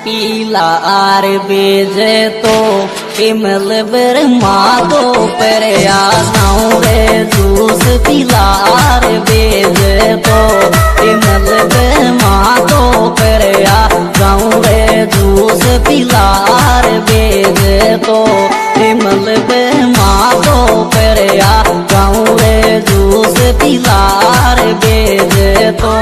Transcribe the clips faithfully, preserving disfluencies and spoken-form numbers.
पीला आर बेजे तो इमल बर मातो पर आऊं रे जूस पीला आर बेजे तो इमल बर मातो पर आऊं रे जूस पीला आर बेजे तो इमल बर मातो पर आऊं रे जूस पीला आर बेजे तो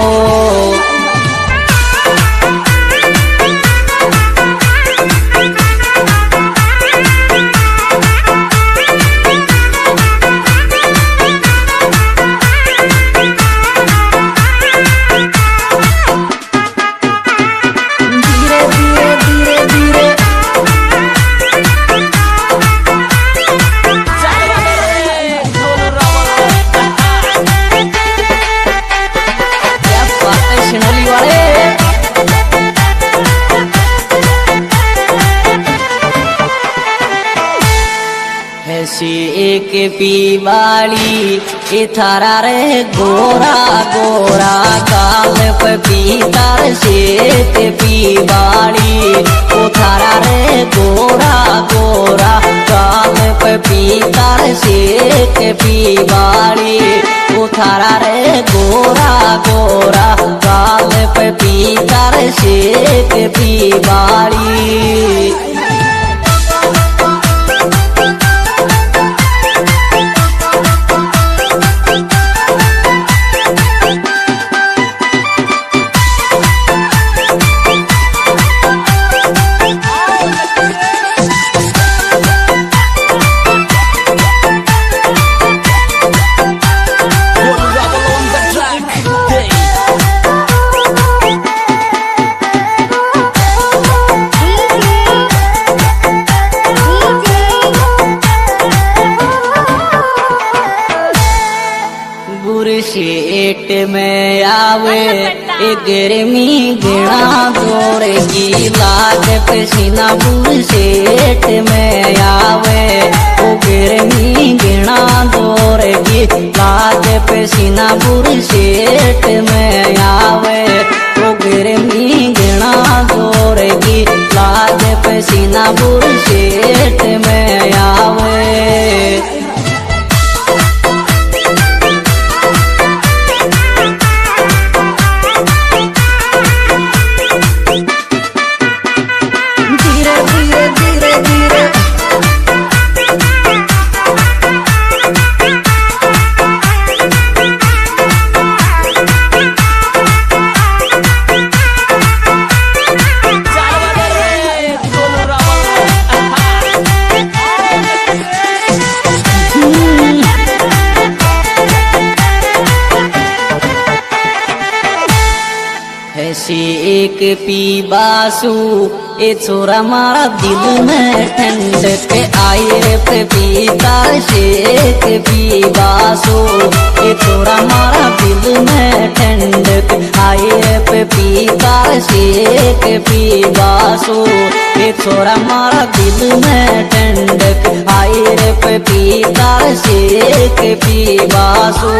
एक पीवाली इथारा रे गोरा गोरा काल पे पीतार शेत पीवाली उथारा रे गोरा गोरा काल पे पीतार शेत पीवाली उथारा रे गोरा गोरा काल पे पीतार शेत पीवाली शेट में आवे गर्मी गिणा दौर की लाग पसीना बुर शेट में आवे ओ गर्मी गिणा दौर की लाग पसीना बुर शेट में आवे ओ गर्मी गिणा दौर की लाग पसीना बुर शेट में आवे ऐसी एक पीबासू ए छोरा मारा दिल में ठंडक आई रे पे पीता शेक पीबासू ए छोरा मारा दिल में ठंडक आई रे पे पीता शेक पीबासू ए छोरा मारा दिल में ठंडक आई रे पे पीता शेक पीबासू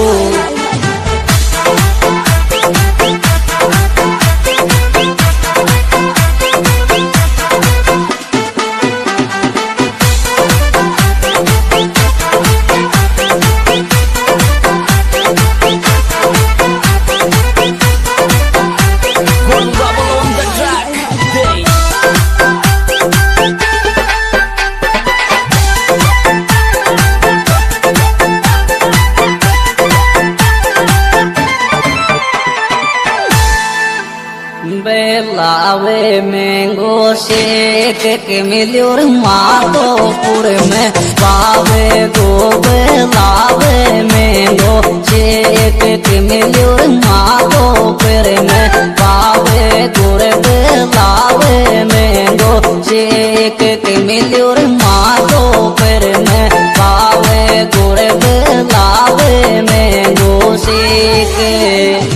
बेलावे मैंगो शेक के मिल्योर माधोपुर में पावे गो बेलावे मैंगो शेक के मिल्योर माधोपुर में पावे गोर बेलावे मैंगो शेक के मिल्योर माधोपुर में पावे गोर बेलावे मैंगो शेक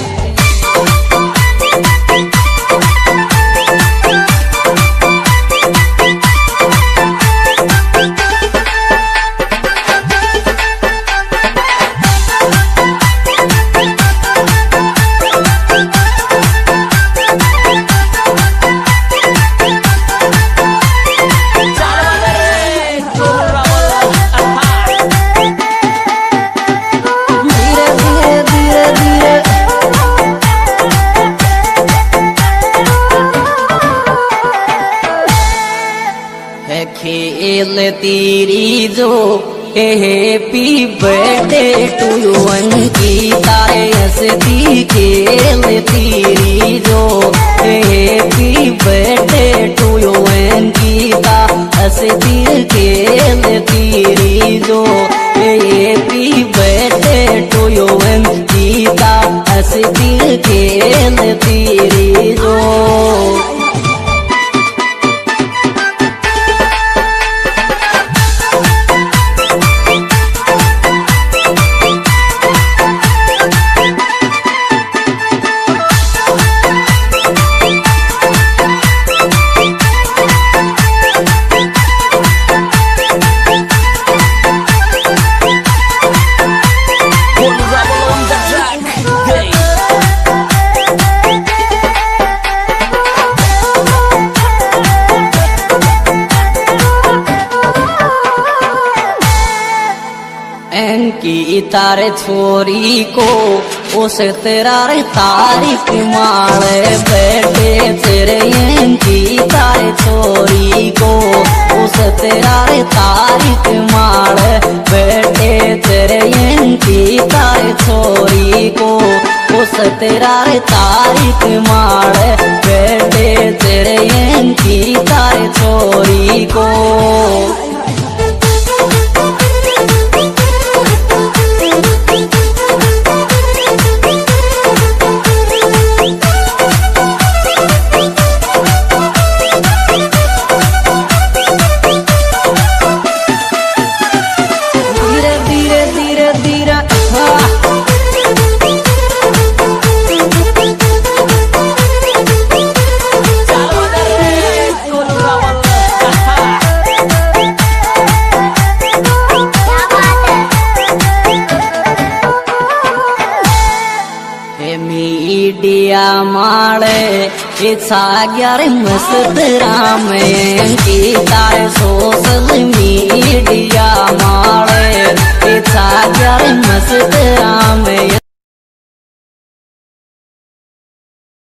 खेल तेरी जो happy birthday to you Ankita रे हंसती खेल तेरी जो happy birthday to you Ankita हंसती खेल तेरी जो happy birthday to you Ankita हंसती खेल तेरी जो की तारे छोरी को उस तेरा रे तारीफ मारे बैठे तेरे की तारे छोरी को उस तेरा रे तारीफ मारे बैठे तेरे की तारे छोरी को उस तेरा रे तारीफ मारे बैठे तेरे की तारे छोरी को मीडिया माड़े इच्छा ग्यारे मस्त राम की तारे सोशल मीडिया माड़े इच्छा ग्यारे मस्त राम।